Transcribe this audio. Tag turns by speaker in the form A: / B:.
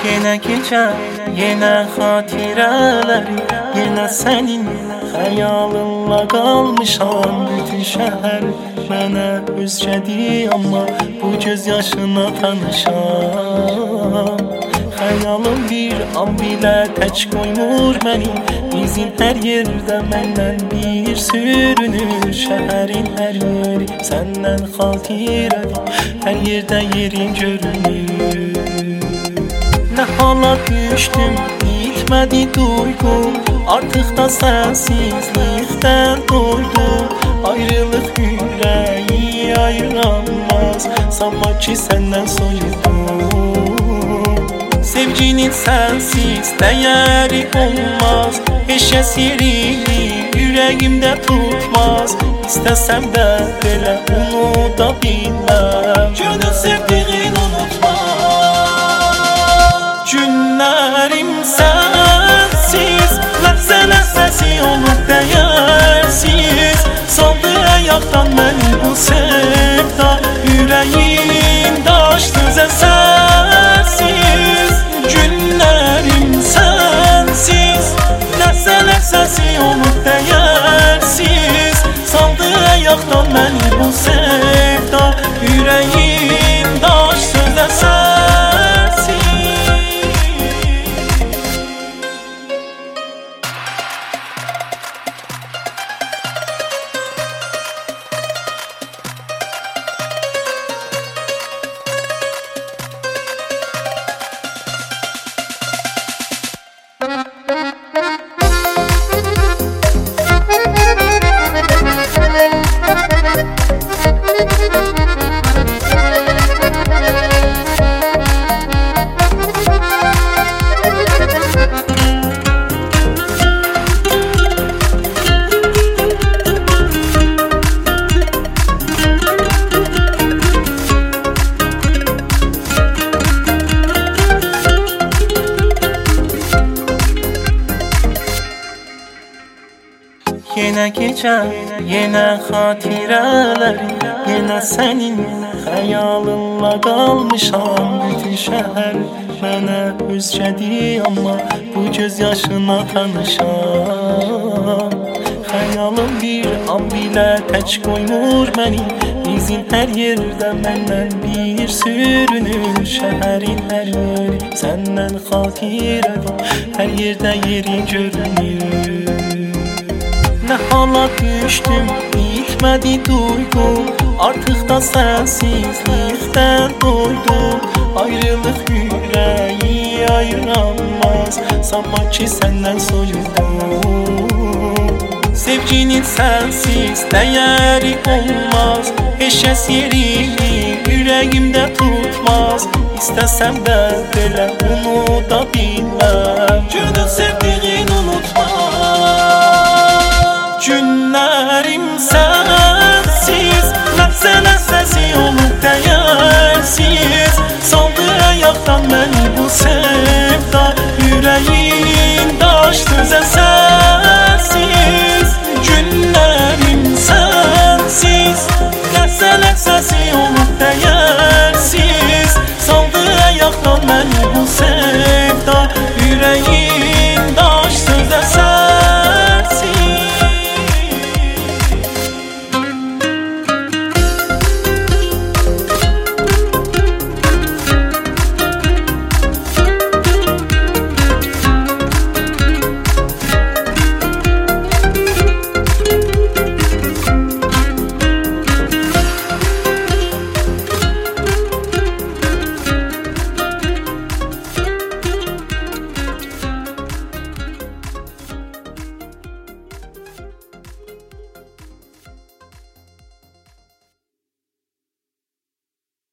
A: Yine gece, yine xatirələri, yine senin xəyalınla qalmışam. Bütün şəhər mənə özgədir, amma bu göz yaşına tanışam. Xəyalım bir an bilə tək qoymur məni, izin hər yerdə məndən bir sürünür. Şəhərin hər yeri səndən xatirədir, hər yerdə yerin görünür. Nə hala düşdüm, bitmədi duyğum, artıq da sensizlikdən doydum. Ayrılıq ürəyi ayıramaz, sanma ki səndən soyudum. Sevginin sensiz dəyəri olmaz, heç kəs yerini ürəyimdə tutmaz. İstəsəm də belə unuda bilməm, gönül sevdiğini unutmaz. Günlərim sənsiz, ləhzə-ləhzəsi olub dəyərsiz. Saldı ayaqdan məni bu sevda, ürəyim daşdı zəsərsiz. Günlərim sənsiz, ləhzə-ləhzəsi olub dəyərsiz. Saldı ayaqdan məni bu sevda, ürəyim daşdı zəsərsiz. Yine gece, yine xatirələri, yine senin xəyalınla qalmışam. Bütün şəhər mənə özgədir, amma bu göz yaşına tanışam. Xəyalım bir an bilə tək qoymur məni, izin hər yerdə məndən bir sürünür. Şəhərin hər yeri səndən xatirədir, hər yerdə yerin görünür. Nə hala düşdüm, bitmədi duyğum, artıq da sensizlikdən doydum. Ayrılıq ürəyi ayıramaz, sanma ki səndən soyudum. Sevginin sensiz dəyəri olmaz, heç kəs yerini ürəyimdə tutmaz. İstəsəm də belə unuda bilməm, gönül sevdiğini